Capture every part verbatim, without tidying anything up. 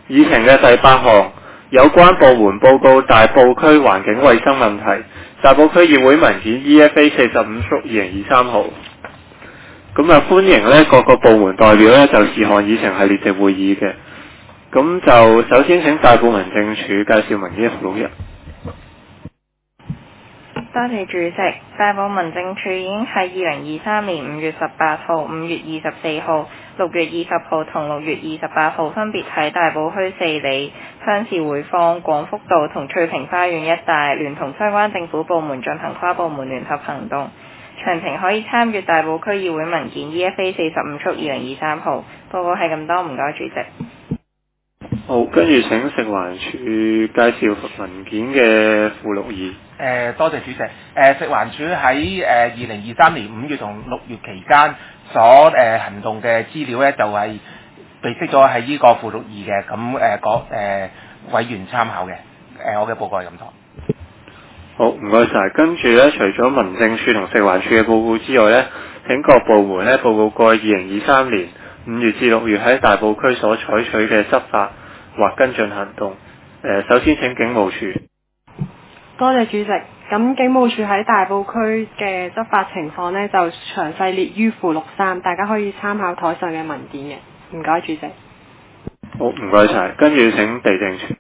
議程嘅第八項，有關部門報告大埔區環境衛生問題，大埔區議會文件 E F A 四十五屬二零二三號。咁啊，歡迎咧各個部門代表咧就事項議程係列席會議嘅。咁就首先請大埔民政處介紹文件嘅附錄一。 多謝主席。大埔民政處已經喺二零二三年五月十八號、五月二十四號、六月二十號同六月二十八號分別喺大埔區四里、鄉事會坊、廣福道同翠屏花園一帶聯同相關政府部門進行跨部門聯合行動。詳情可以參閱大埔區議會文件 E F A 四十五速二零二三號。報告係咁多，唔該主席。 好，跟住請食環署介紹文件嘅附錄二。 誒、呃，多謝主席。誒、呃，食環署喺誒二零二三年五月同六月期間所誒、呃、行動嘅資料咧，就係、是、被釋咗喺呢個附錄二嘅，咁誒各誒委員參考嘅。誒、呃，我嘅報告係咁多。 好，唔該晒。跟住咧，除咗民政處同食環署嘅報告之外咧，請各部門咧報告過去二零二三年五月至六月喺大埔區所採取嘅執法或跟進行動。誒、呃，首先請警務處。 多謝主席。咁警務處喺大埔區嘅執法情況呢，就詳細列於附錄三，大家可以參考台上嘅文件嘅。唔該，主席。 好，唔該晒。跟住請地政處。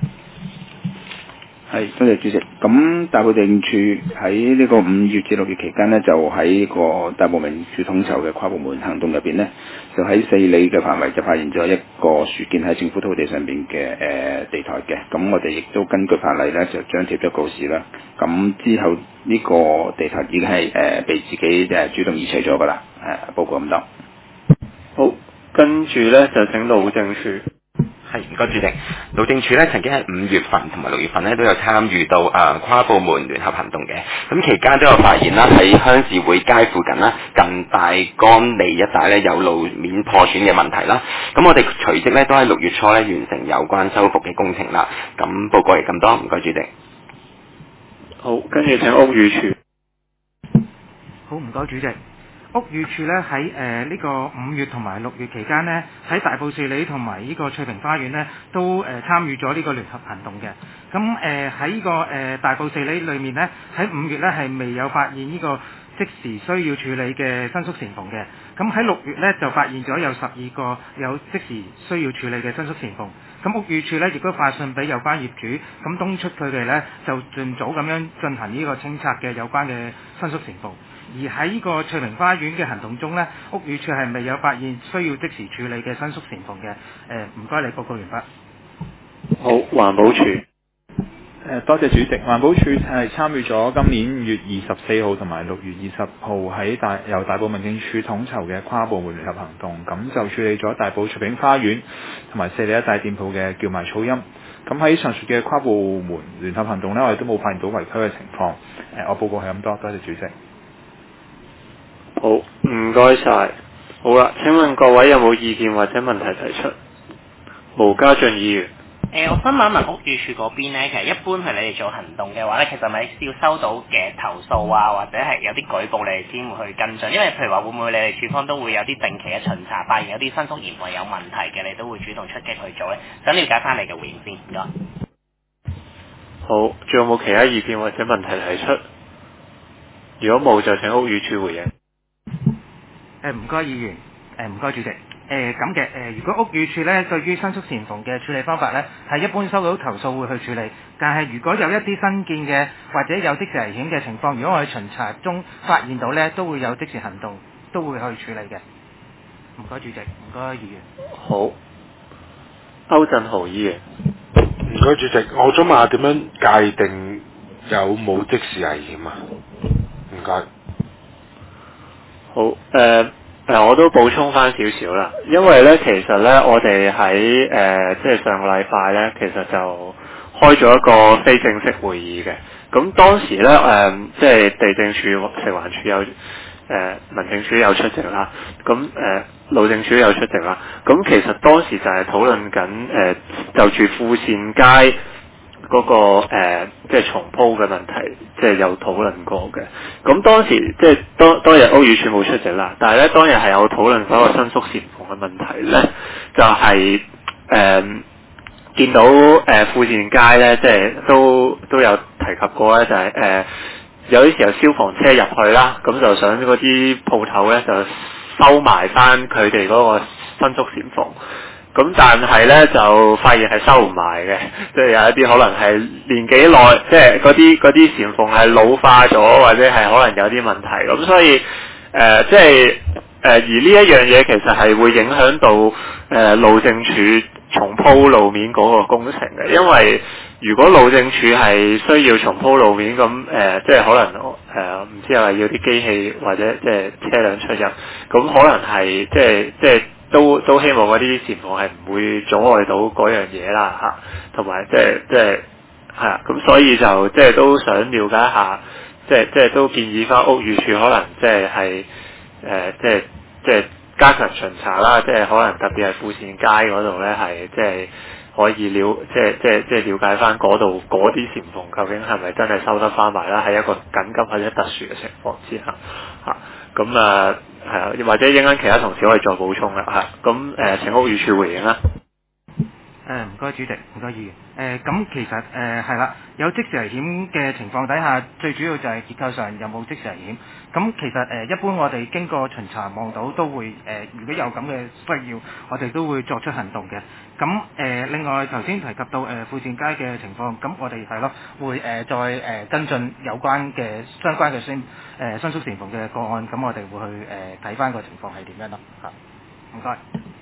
係，多謝主席。咁大埔地政處喺呢個五月至六月期間呢，就喺個大埔民署統籌嘅跨部門行動入邊呢，就喺四里嘅範圍就發現咗一個豎建喺政府土地上邊嘅誒地台嘅。咁我哋亦都根據法例呢，就張貼咗告示啦。咁之後呢個地台已經係誒、呃、被自己誒、呃、主動移除咗㗎啦。誒、呃，報告咁多。 好，跟住呢，就請路政處。 係，唔該主席。路政署咧曾經喺五月份同埋六月份咧都有參與到誒、呃、跨部門聯合行動嘅，咁期間都有發現啦，喺鄉事會街附近啦，近大江利一帶咧有路面破損嘅問題啦，咁我哋隨即咧都喺六月初咧完成有關修復嘅工程啦。咁報告係咁多，唔該主席。 好，跟住請屋宇署。 好，唔該主席。屋宇署咧喺誒呢個五月同埋六月期間呢，喺大埔四里同埋呢個翠屏花園呢，都誒、呃、參與咗呢個聯合行動嘅。咁誒喺呢個誒、呃、大埔四里裏面呢，喺五月呢係未有發現呢個即時需要處理嘅伸縮簷篷嘅。咁喺六月呢，就發現咗有十二個有即時需要處理嘅伸縮簷篷。咁屋宇署呢亦都發信俾有關業主，咁敦促佢哋呢就盡早咁樣進行呢個清拆嘅有關嘅伸縮簷篷。而喺呢個翠屏花園嘅行動中呢，屋宇署係未有發現需要即時處理嘅伸縮簷篷嘅。誒，唔該你報告完畢。 好，環保署。 誒，多謝主席。環保署係參與咗今年五月二十四號同埋六月二十號喺大由大埔民政處統籌嘅跨部門聯合行動，咁就處理咗大埔翠屏花園同埋四里一帶店鋪嘅叫賣噪音。咁喺上述嘅跨部門聯合行動呢，我哋都冇發現到違規嘅情況。誒，我報告係咁多，多謝主席。 好，唔該晒。好啦，請問各位有冇意見或者問題提出？毛家俊議員。 誒、呃，我想問一問屋宇署嗰邊咧，其實一般係你哋做行動嘅話咧，其實咪要收到嘅投訴啊，或者係有啲舉報，你哋先會去跟進。因為譬如話，會唔會你哋署方都會有啲定期嘅巡查，發現有啲伸縮簷篷有問題嘅，你都會主動出擊去做咧？想了解翻你嘅回應先，唔該。 好，仲有冇其他意見或者問題提出？如果冇，就請屋宇署回應。 誒，唔該議員，誒唔該主席。誒咁嘅誒，如果屋宇署咧對於伸縮簷篷嘅處理方法咧，係一般收到投訴會去處理。但係如果有一啲新建嘅或者有即時危險嘅情況，如果我哋巡查中發現到咧，都會有即時行動，都會去處理嘅。唔該主席，唔該議員。 好，歐振豪議員。 唔該主席，我想問下點樣界定有冇即時危險啊？唔該。 好，誒、呃、誒，我都補充翻少少啦，因為咧，其實咧，我哋喺誒即係上個禮拜咧，其實就開咗一個非正式會議嘅。咁當時咧，誒、呃、即係地政署、食環署有誒、呃、民政署有出席啦，咁誒、呃、路政署有出席啦。咁其實當時就係討論緊誒就住富善街嗰、那個誒、呃、即係重鋪嘅問題，即係有討論過嘅。咁當時即係當當日屋宇署冇出席啦，但係咧當日係有討論嗰個伸縮簷篷嘅問題咧，就係、是、誒、呃、 見到誒、呃、富善街咧，即係都都有提及過咧，就係、是、誒、呃、有啲時候消防車入去啦，咁就想嗰啲鋪頭咧就收埋翻佢哋嗰個伸縮簷篷。咁但係咧就發現係收唔埋嘅，即係有一啲可能係年紀內，即係嗰啲嗰啲簷篷係老化咗，或者係可能有啲問題。咁所以誒、呃，即係誒、呃，而呢一樣嘢其實係會影響到誒、呃、路政署重鋪路面嗰個工程嘅，因為如果路政署係需要重鋪路面，咁誒、呃，即係可能誒唔知係要啲機器或者即係車輛出入，咁可能係即係即係。都都希望嗰啲簷篷係唔會阻礙到嗰樣嘢啦嚇，同埋即係即係係啊，咁所以就即係都想了解一下，即係即係都建議翻屋宇署可能即係係誒即係即係加強巡查啦，即係可能特別係富善街嗰度咧係即係可以了即係即係即係了解翻嗰度嗰啲簷篷究竟係咪真係收得翻埋啦？喺一個緊急或者特殊嘅情況之下嚇，咁啊。係啊，或者應間其他同事可以再補充啦嚇。咁誒請屋宇署回應啦。 誒唔該主席，唔該議員。誒咁其實誒係啦，有即時危險嘅情況底下，最主要就係結構上有冇即時危險。咁其實誒、呃、一般我哋經過巡查望到都會誒、呃，如果有咁嘅需要，我哋都會作出行動嘅。咁誒、呃、另外頭先提及到誒、呃、富善街嘅情況，咁我哋係咯會誒、呃、再誒、呃、跟進有關嘅相關嘅伸誒伸縮簷篷嘅個案，咁我哋會去誒睇翻個情況係點樣咯嚇。唔該。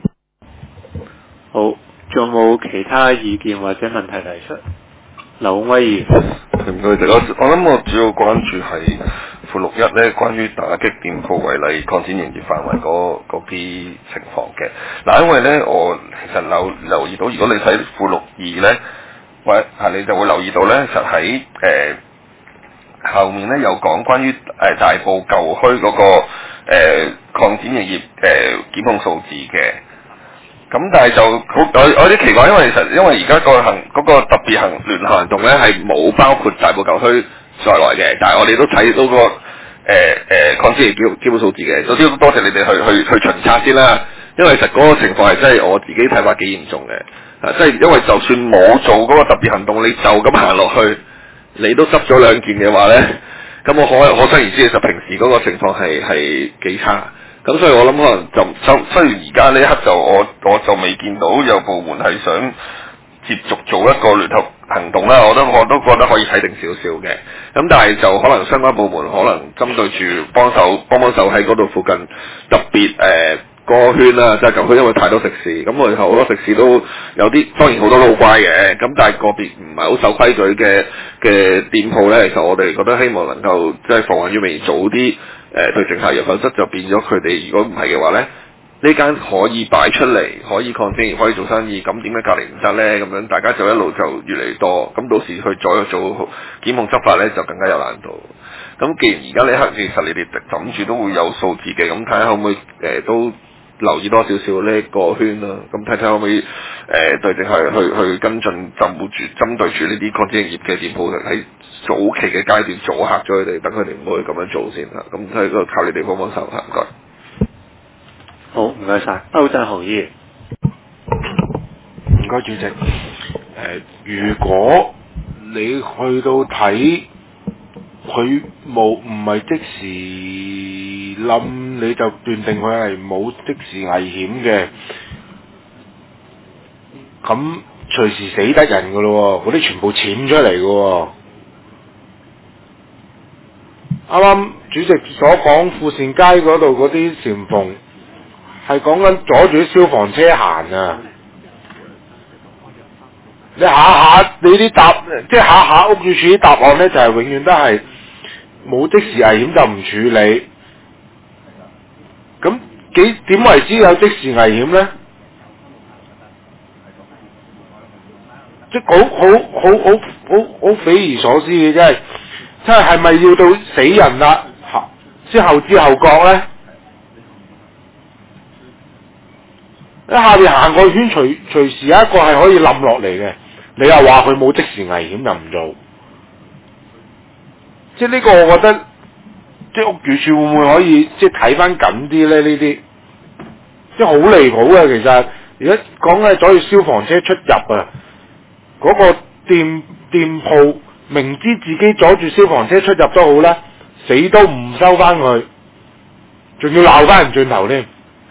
好。仲有冇其他意見或者問題提出？劉威議員， 唔該，我我諗我主要關注係附錄一咧，關於打擊店鋪違例擴展營業範圍嗰啲情況嘅。嗱，因為咧我其實留留意到，如果你睇附錄二咧，或係你就會留意到咧，其實喺誒、呃、後面咧有講關於誒、呃、大埔舊墟嗰、那個誒、呃、擴展營業誒、呃、檢控數字嘅。咁但係就好有有啲奇怪，因為其實因為而家個行嗰、那個特別行聯合行動咧係冇包括大埔舊墟在內嘅，但係我哋都睇到、那個誒誒擴展營業基本數字嘅。首先多謝你哋去去去巡查先啦，因為其實嗰個情況係真係我自己睇法幾嚴重嘅，啊即係因為就算冇做嗰個特別行動，你就咁行落去，你都執咗兩件嘅話咧，咁我可可想而知，其實平時嗰個情況係係幾差。咁所以我諗可能就雖雖然而家呢一刻就我我就未見到有部門係想接續做一個聯合行動啦，我都我都覺得可以睇定少少嘅。咁但係就可能相關部門可能針對住幫手幫幫手喺嗰度附近特別誒、呃、個圈啦，即係舊區因為太多食肆，咁我哋好多食肆都有啲，當然好多都好乖嘅，咁但係個別唔係好守規矩嘅嘅店鋪咧，其實我哋覺得希望能夠即係防患於未早啲。誒、呃、對症下藥，否則就變咗佢哋。如果唔係嘅話咧，呢間可以擺出嚟，可以擴展，可以做生意，咁點解隔離唔得咧？咁樣大家就一路就越嚟越多，咁到時去再做檢控執法咧，就更加有難度。咁既然而家呢刻其實你哋諗住都會有數字嘅，咁睇下可唔可以誒、呃、都留意多少少呢個圈啦。咁睇睇可唔可以誒、呃、對症下藥去去跟進，針住針對住呢啲擴展營業嘅店鋪喺早期嘅階段阻嚇咗佢哋，等佢哋唔可以咁樣做先啦。咁喺度靠你哋幫幫手嚇，唔該。 好，唔該晒。歐振豪議員。 唔該主席。誒、呃，如果你去到睇佢冇唔係即時冧，你就斷定佢係冇即時危險嘅，咁隨時死得人噶咯喎，嗰啲全部僭出嚟噶喎。啱啱主席所講富善街嗰度嗰啲簷篷係講緊阻住啲消防車行啊！你下下你啲答即係下下屋宇署啲答案咧，就係、是、永遠都係冇即時危險就唔處理。咁幾點為之有即時危險咧？即係好好好好好好匪夷所思嘅，真係。即係係咪要到死人啦，先後知後覺咧？喺下邊行個圈，隨隨時有一個係可以冧落嚟嘅，你又話佢冇即時危險又唔做，即係呢個我覺得，即係屋宇署會唔會可以即係睇翻緊啲咧？呢啲即係好離譜嘅，其實而家講緊係阻住消防車出入啊！ 嗰、個店店鋪明知自己阻住消防車出入都好啦，死都唔收翻佢，仲要鬧翻人轉頭添。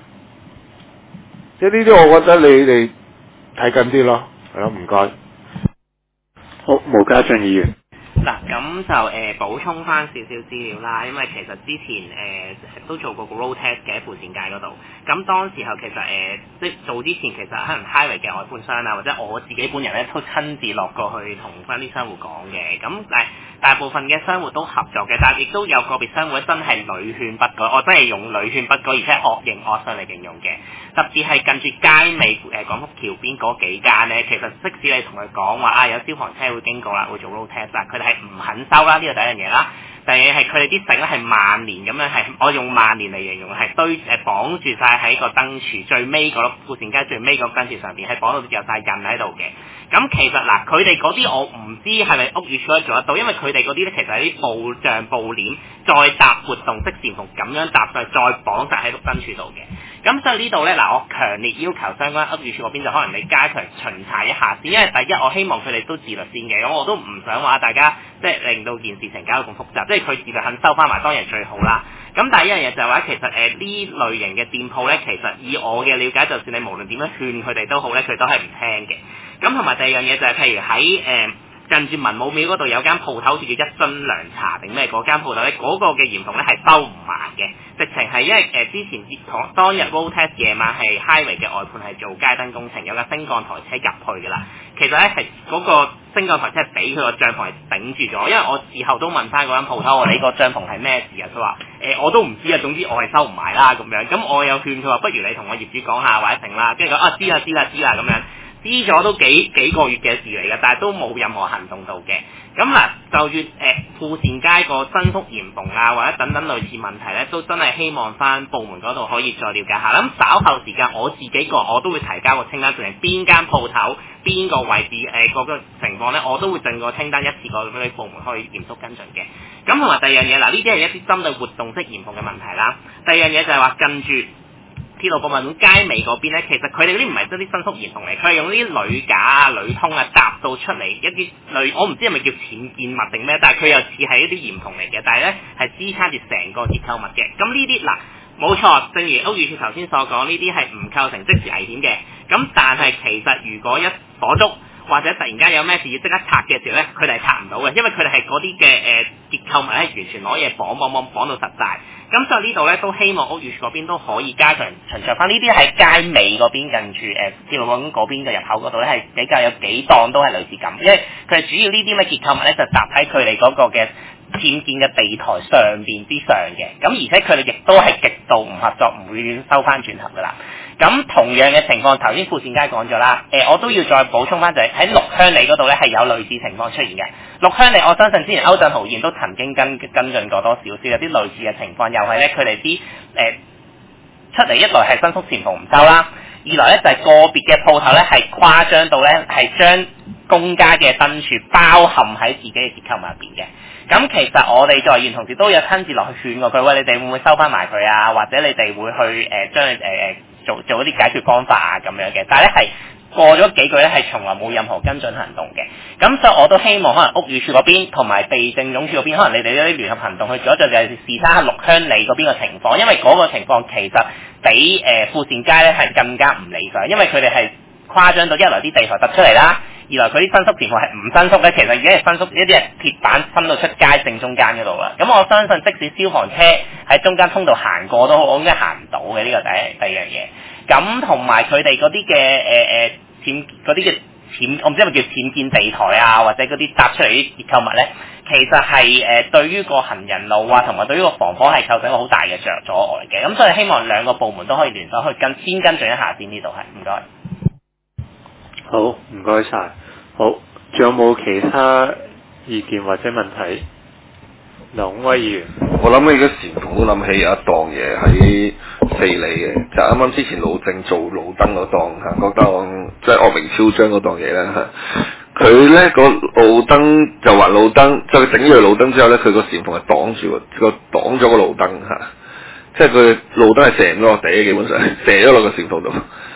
即係呢啲，我覺得你哋睇緊啲咯，係咯，唔該。 好，毛家俊議員。 嗱，咁就誒、呃、補充翻少少資料啦，因為其實之前誒、呃、都做過個 road test 嘅喺富善街嗰度，咁當時候其實誒、呃、即係做之前其實可能 highway 嘅外判商啊，或者我自己本人咧都親自落過去同翻啲商戶講嘅，咁但係大部分嘅商戶都合作嘅，但係亦都有個別商戶真係屢勸不改，我真係用屢勸不改，而且惡形惡相嚟形容嘅。特別係近住街尾誒廣福橋邊嗰幾間咧，其實即使你同佢講話啊有消防車會經過啦，會做 road test 啦，佢哋係唔肯收啦，呢個第一樣嘢啦。第二係佢哋啲繩咧係萬年咁樣係，我用萬年嚟形容係堆誒綁住晒喺個燈柱最尾嗰粒富善街最尾嗰燈柱上邊，係綁到有晒印喺度嘅。咁其實嗱，佢哋嗰啲我唔知係咪屋宇署可以做得到，因為佢哋嗰啲咧其實係啲布障布簾再搭活動式簾篷咁樣搭上去，再綁晒喺個燈柱度嘅。咁所以呢度咧嗱，我強烈要求相關屋宇署嗰邊就可能你加強巡查一下先，因為第一我希望佢哋都自律先嘅，咁我都唔想話大家即係令到件事情搞到咁複雜，即係佢自律肯收翻埋當然最好啦。咁第一樣嘢就係話，其實誒呢、呃、類型嘅店鋪咧，其實以我嘅了解，就算你無論點樣勸佢哋都好咧，佢都係唔聽嘅。咁同埋第二樣嘢就係、是，譬如喺誒、呃、近住文武廟嗰度有間鋪頭，好似叫一樽涼茶定咩嗰間鋪頭咧，嗰、那個嘅鹽銅咧係收唔埋嘅，直情係因為誒、呃、之前當日 road test 夜晚係 highway 嘅外判係做街燈工程，有架升降台車入去㗎啦。其實咧係嗰個升降台車係俾佢個帳篷係頂住咗，因為我事後都問翻嗰間鋪頭，我你個帳篷係咩事啊？佢話誒我都唔知啊，總之我係收唔埋啦咁樣。咁我有勸佢話，不如你同我業主講下或者成啦，跟住講啊知啦知啦知啦咁樣。知咗都幾幾個月嘅事嚟嘅，但係都冇任何行動到嘅。咁嗱，就住誒富善街個新宿鹽縫啊，或者等等類似問題咧，都真係希望翻部門嗰度可以再了解下。咁稍後時間我自己個我都會提交個清單，譬如邊間鋪頭、邊個位置誒嗰、呃那個情況咧，我都會整個清單一次過俾啲部門可以嚴肅跟進嘅。咁同埋第二樣嘢嗱，呢啲係一啲針對活動式鹽縫嘅問題啦。第二樣嘢就係話跟住鐵路博物館街尾嗰邊咧，其實佢哋嗰啲唔係真啲新宿鹽縫嚟，佢係用啲鋁架啊、鋁通啊搭到出嚟一啲鋁，我唔知係咪叫僭建物定咩，但係佢又似係一啲鹽縫嚟嘅，但係咧係支撐住成個結構物嘅。咁呢啲嗱冇錯，正如屋宇署頭先所講，呢啲係唔構成即時危險嘅。咁但係其實如果一火燭或者突然間有咩事要即刻拆嘅時候咧，佢哋係拆唔到嘅，因為佢哋係嗰啲嘅誒結構物咧，完全攞嘢綁綁綁綁到實晒。咁所以呢度咧都希望屋宇署嗰邊都可以加強巡查翻，呢啲喺街尾嗰邊近住誒鐵路網嗰邊嘅入口嗰度咧，係比較有幾檔都係類似咁，因為佢係主要呢啲咩結構物咧就搭喺佢哋嗰個嘅僭建嘅地台上邊之上嘅，咁而且佢哋亦都係極度唔合作，唔會收翻轉頭噶啦。咁同樣嘅情況，頭先富善街講咗啦，誒、呃、我都要再補充翻，就係喺六鄉里嗰度咧係有類似情況出現嘅。六鄉里我相信之前歐振豪議員都曾經跟跟進過多少少，有啲類似嘅情況，又係咧佢哋啲誒出嚟一來係新宿前篷唔收啦，二來咧就係、是、個別嘅鋪頭咧係誇張到咧係將公家嘅燈柱包含喺自己嘅結構物入邊嘅。咁其實我哋作為議員同事都有親自落去勸過佢，喂，你哋會唔會收翻埋佢啊？或者你哋會去誒、呃、將佢誒誒做做一啲解決方法啊咁樣嘅，但係咧係過咗幾句咧係從來冇任何跟進行動嘅。咁所以我都希望可能屋宇署嗰邊同埋地政總署嗰邊，可能你哋一啲聯合行動去做一做，就係試睇下六鄉里嗰邊嘅情況，因為嗰個情況其實比誒、呃、富善街咧係更加唔理想，因為佢哋係誇張到一來啲地台突出嚟啦，二來佢啲伸縮情況係唔伸縮咧，其實而家係伸縮一啲係鐵板伸到出街正中間嗰度啦。咁我相信即使消防車喺中間通道行過都好，我應該行唔到嘅，呢個第一第二樣嘢。咁同埋佢哋嗰啲嘅誒誒僭嗰啲嘅僭，我唔知係咪叫僭建地台啊，或者嗰啲搭出嚟啲結構物咧，其實係誒、呃、對於個行人路啊，同埋對於個防火係構成一個好大嘅障阻礙嘅。咁所以希望兩個部門都可以聯手去跟先跟進一下先，呢度係唔該。 好，唔該晒。好，仲有冇其他意見或者問題？梁孔威議員， 我諗起而家前同都諗起有一檔嘢喺四里嘅，就啱啱之前老正做路燈嗰檔嚇，嗰檔即係惡名昭彰嗰檔嘢咧嚇。佢咧個路燈就話路燈，即係整咗個路燈之後咧，佢個簷篷係擋住個擋咗個路燈嚇，即係佢路燈係射唔落地嘅，基本上射咗落個簷篷度。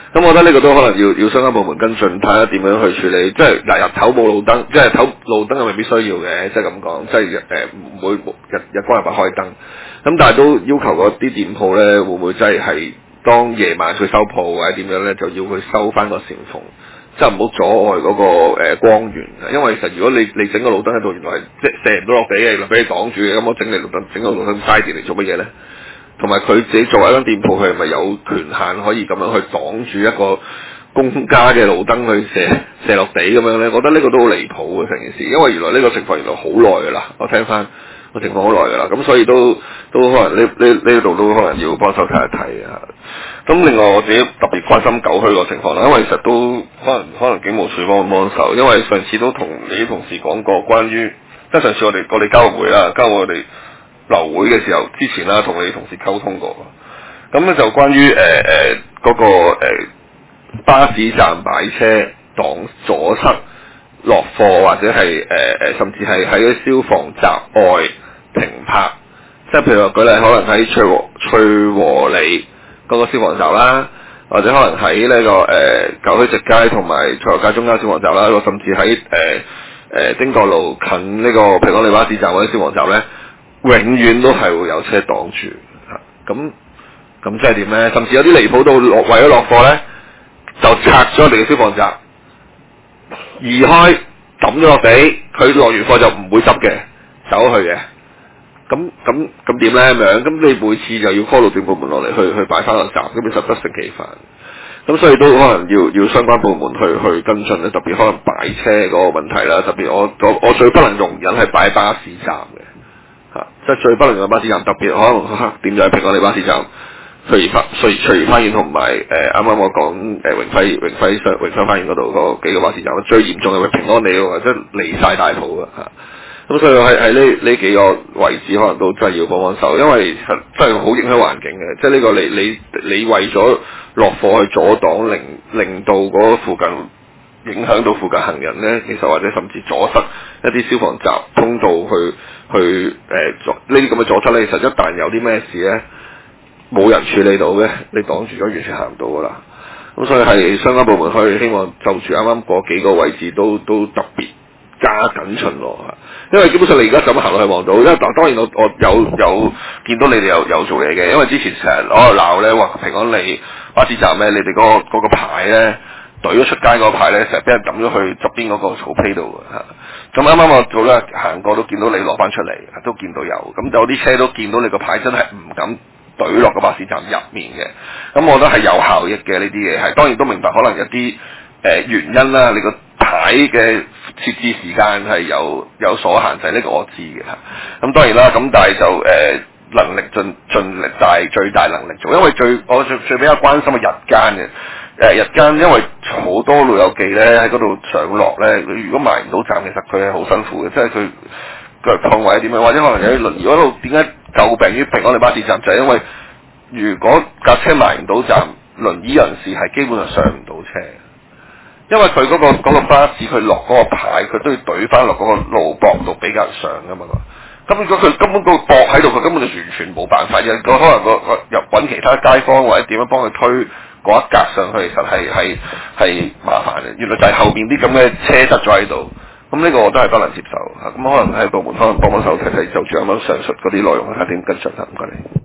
咁我覺得呢個都可能要要相關部門跟進，睇下點樣去處理。即係嗱，日頭冇路燈，即係日頭路燈係未必需要嘅，即係咁講，即係誒唔會日日光日白開燈。咁但係都要求嗰啲店鋪咧，會唔會真係係當夜晚佢收鋪或者點樣咧，就要佢收翻個禪縫，即係唔好阻礙嗰、那個、呃、光源。因為其實如果你你整個路燈喺度，原來係即係射唔到落地嘅，原來俾你擋住嘅，咁我整你路燈整個路燈嘥電嚟做乜嘢咧？同埋佢自己作為一間店鋪，佢係咪有權限可以咁樣去擋住一個公家嘅路燈去射射落地咁樣咧？我覺得呢個都好離譜嘅成件事，因為原來呢個情況原來好耐噶啦，我聽翻個情況好耐噶啦，咁所以都都可能呢呢呢度都可能要幫手睇一睇啊。咁另外我自己特別關心九墟個情況啦，因為其實都可能可能警務處幫幫手，因為上次都同你啲同事講過關於，即係上次我哋我哋交會啦，交我哋流會嘅時候之前啦，同你同事溝通過，咁咧就關於誒誒嗰個、呃、巴士站擺車擋阻塞落貨，或者係誒誒甚至係喺消防閘外停泊，即係譬如話舉例，可能喺翠和翠和里嗰個消防閘啦，或者可能喺呢、這個誒、呃、九墟直街同埋翠和街中間消防閘啦，甚至喺誒誒汀角路近呢個平安里巴士站嗰啲消防閘咧，永遠都係會有車擋住，咁咁即係點咧？甚至有啲離譜到落為咗落貨咧，就拆咗我哋嘅消防閘，移開抌咗落地，佢落完貨就唔會執嘅，走去嘅。咁咁咁點咧咁樣？咁你每次就要 call 路政部門落嚟去去擺翻個閘，咁你實得成幾煩。咁所以都可能要要相關部門去去跟進咧，特別可能擺車嗰個問題啦。特別我我我最不能容忍係擺巴士站嘅。嚇！即係最不能嘅巴士站，特別可能黑點就係平安里巴士站、翠怡花、翠翠怡花園同埋誒啱啱我講誒榮輝榮輝商榮輝花園嗰度嗰幾個巴士站，最嚴重係平安里喎，即係離晒大譜啊！嚇！咁所以喺喺呢呢幾個位置可能都真係要幫幫手，因為實真係好影響環境嘅。即係呢個你你你為咗落貨去阻擋，令令到嗰附近影響到附近行人咧，其實或者甚至阻塞一啲消防閘通道去去誒阻呢啲咁嘅阻塞咧，其實一旦有啲咩事咧，冇人處理到嘅，你擋住咗完全行唔到噶啦。咁所以係相關部門可以希望就住啱啱嗰幾個位置都都特別加緊巡邏嚇，因為基本上你而家就咁行落去望到，因為當然我我有有見到你哋有有做嘢嘅，因為之前成日攞嚟鬧咧，話平安里巴士站咧，你哋嗰、嗰個嗰個牌咧，懟咗出街嗰個牌咧，成日俾人抌咗去側邊嗰個草坯度嘅嚇。咁啱啱我早咧行過都見到你攞翻出嚟，都見到有，咁有啲車都見到你個牌真係唔敢懟落個巴士站入面嘅。咁我覺得係有效益嘅呢啲嘢，係當然都明白可能有啲誒、呃、原因啦，你個牌嘅設置時間係有有所限制，呢、這個我知嘅嚇。咁當然啦，咁但係就誒、呃、能力盡盡力大最大能力做，因為最我最最比較關心嘅日間嘅誒、呃、日間，因為好多老友記咧喺嗰度上落咧，如果埋唔到站，其實佢係好辛苦嘅，即係佢腳痛或者點樣，或者可能有啲輪椅嗰度點解詬病於平安里巴士站，就係、是、因為如果架車埋唔到站，輪椅人士係基本上上唔到車。因為佢嗰、那個那個巴士佢落嗰個牌，佢都要懟翻落嗰個路膊度俾人上噶嘛。咁如果佢根本個膊喺度，佢根本就完全冇辦法嘅。可能個個入揾其他街坊或者點樣幫佢推嗰一格上去，其實係係係麻煩嘅。原來就係後邊啲咁嘅車塞咗喺度。咁呢個我都係不能接受嚇。咁可能喺部門可能幫幫手睇睇，就住啱啱上述嗰啲內容睇下點跟進啦。唔該你。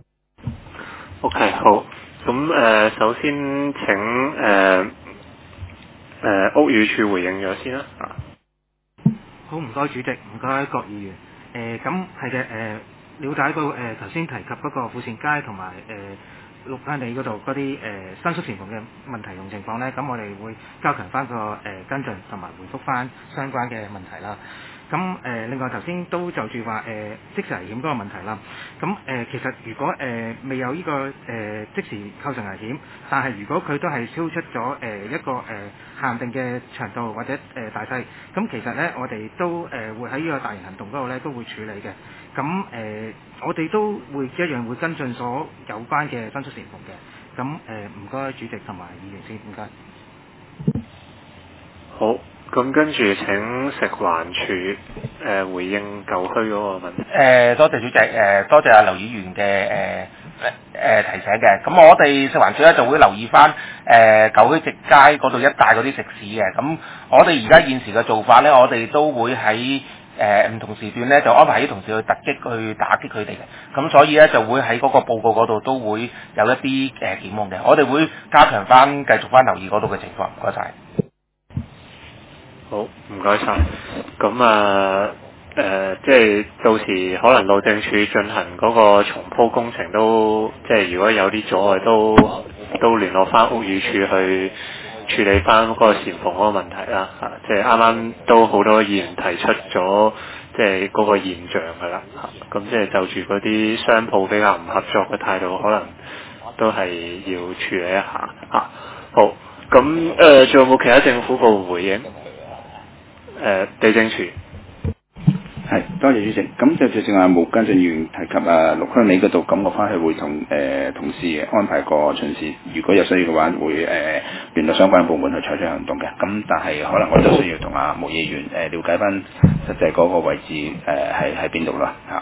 OK， 好。咁誒、呃，首先請誒。呃誒、呃、屋宇署回應咗先啦。 好，唔該主席，唔該郭議員。誒咁係嘅，誒、呃、了解到誒頭先提及嗰個富善街同埋誒綠灣里嗰度嗰啲誒伸縮前縫嘅問題同情況咧，咁我哋會加強翻個誒、呃、跟進同埋回覆翻相關嘅問題啦。咁誒、呃、另外頭先都就住話誒即時危險嗰個問題啦。咁誒、呃、其實如果誒、呃、未有呢、這個誒、呃、即時構成危險，但係如果佢都係超出咗誒、呃、一個誒、呃、限定嘅長度或者誒、呃、大細，咁其實咧我哋都誒、呃、會喺呢個大型行動嗰度咧都會處理嘅。咁誒、呃、我哋都會一樣會跟進所有關嘅伸縮前縫嘅。咁誒唔該主席同埋議員先，唔該。 好。咁跟住請食環署誒、呃、回應舊墟嗰個問題。 誒、呃、多謝主席，誒、呃、多謝阿劉議員嘅誒誒提醒嘅。咁我哋食環署咧就會留意翻誒舊墟直街嗰度一帶嗰啲食肆嘅。咁我哋而家現時嘅做法咧，我哋都會喺誒唔同時段咧就安排啲同事去突擊去打擊佢哋嘅。咁所以咧就會喺嗰個報告嗰度都會有一啲誒檢控嘅。我哋會加強翻，繼續翻留意嗰度嘅情況。唔該晒。 好，唔該晒。咁啊，誒、呃，即係到時可能路政署進行嗰個重鋪工程都，即係如果有啲阻礙都都聯絡翻屋宇署去處理翻嗰個簷篷嗰個問題啦。嚇、啊，即係啱啱都好多議員提出咗，即係嗰個現象㗎啦。嚇、啊，咁即係就住嗰啲商鋪比較唔合作嘅態度，可能都係要處理一下。嚇、啊，好，咁誒，仲、呃、有冇其他政府部回應？誒、呃、地政署係，多謝主席。咁就正話毛家俊議員提及啊，陸鄉里嗰度，咁我翻去會同誒、呃、同事安排個巡視，如果有需要嘅話，會誒、呃、聯絡相關部門去採取行動嘅。咁但係可能我都需要同阿毛議員誒了解翻實際嗰個位置誒喺喺邊度啦嚇。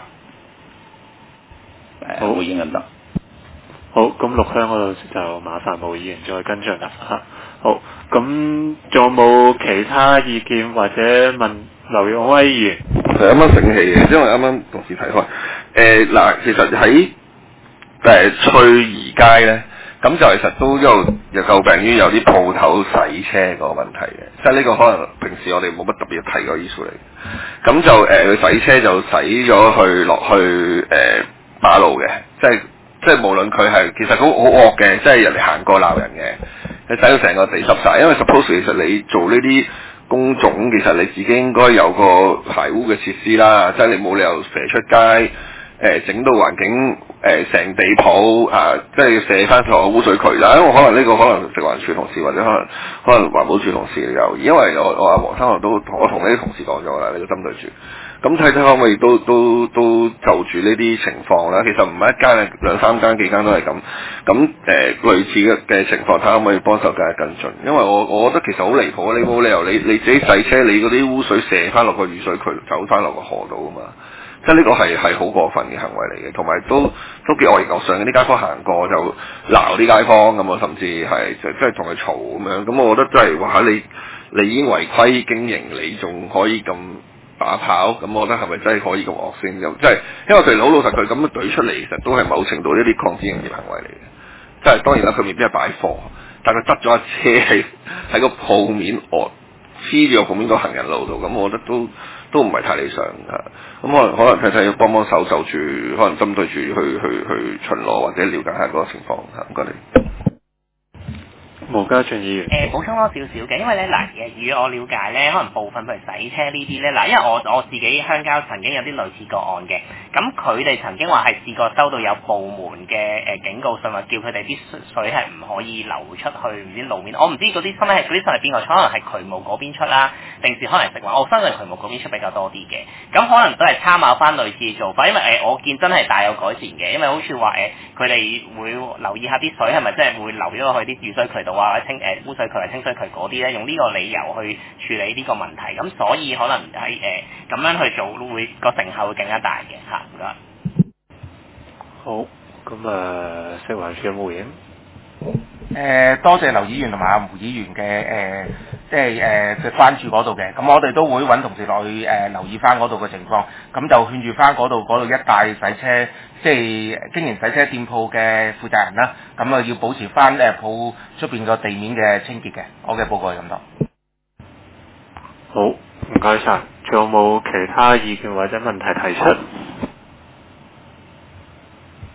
誒、呃、回應咁得。 好，咁陸鄉嗰度就麻煩毛議員再跟進啦嚇。好，咁仲有冇其他意見或者問劉勇威議員？ 係啱啱醒起嘅，因為啱啱同事提開。誒嗱，其實喺誒翠怡街咧，咁就其實都一路又詬病於有啲鋪頭洗車個問題嘅，即係呢個可能平時我哋冇乜特別提過 issue 嚟。咁就誒佢、呃、洗車就洗咗去落去誒、呃、馬路嘅，即係即係無論佢係其實好好惡嘅，即係人哋行過鬧人嘅。你洗到成個地濕晒，因為 suppose 其實你做呢啲工種，其實你自己應該有個排污嘅設施啦，即係你冇理由射出街，誒整到環境誒成、呃、地鋪啊，即係射翻條污水渠啦。因為可能呢、這個可能食環署同事或者可能可能環保署同事有，因為我我阿黃生都我同呢啲同事講咗啦，呢個針對住。咁睇睇可唔可以都都都就住呢啲情況啦。其實唔係一間，兩三間幾間都係咁。咁誒、呃、類似嘅嘅情況，睇下可唔可以幫手繼續跟進。因為我我覺得其實好離譜，你冇理由你你自己洗車，你嗰啲污水射翻落個雨水渠，走翻落個河度啊嘛。即係呢個係係好過分嘅行為嚟嘅，同埋都都幾惡形惡相嘅。啲街坊行過就鬧啲街坊咁啊，甚至係即係同佢嘈咁樣。咁我覺得真係話你你已經違規經營，你仲可以咁打跑，咁我覺得係咪真係可以咁惡先？又即係，因為佢好老實，佢咁樣懟出嚟，其實都係某程度一啲抗爭營業行為嚟嘅。即係當然啦，佢未必係擺貨，但係佢執咗架車喺喺個鋪面外黐住個鋪面個行人路度，咁我覺得都都唔係太理想嚇。咁可能可能睇睇要幫幫手，就住可能針對住去去去巡邏或者了解下嗰個情況嚇。唔該你。 毛家俊議員， 誒、呃、補充多少少嘅，因為咧嗱，誒與我了解咧，可能部分譬如洗車呢啲咧，嗱，因為我我自己鄉郊曾經有啲類似個案嘅，咁佢哋曾經話係試過收到有部門嘅誒、呃、警告信，話叫佢哋啲水係唔可以流出去唔知路面，我唔知嗰啲信咧係嗰啲信係邊個出，可能係渠務嗰邊出啦，定是可能食環，我相信渠務嗰邊出比較多啲嘅，咁可能都係參考翻類似嘅做法，因為誒、呃、我見真係大有改善嘅，因為好似話誒佢哋會留意下啲水係咪真係會流咗落去啲雨水渠道。或者清誒、呃、污水渠或清水渠嗰啲咧，用呢個理由去處理呢個問題，咁所以可能喺誒咁樣去做會個成效會更加大嘅嚇。唔該。 好，咁啊，食環署有冇回應？ 誒、呃，多謝劉議員同埋阿胡議員嘅誒、呃，即係誒嘅關注嗰度嘅。咁我哋都會揾同事落去誒、呃、留意翻嗰度嘅情況，咁就勸住翻嗰度嗰度一帶洗車，即係經營洗車店鋪嘅負責人啦。咁啊要保持翻誒鋪出邊個地面嘅清潔嘅。我嘅報告係咁多。 好，唔該晒。仲有冇其他意見或者問題提出？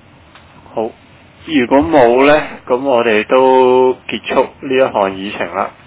好。如果冇呢，咁我哋都結束呢一項議程啦。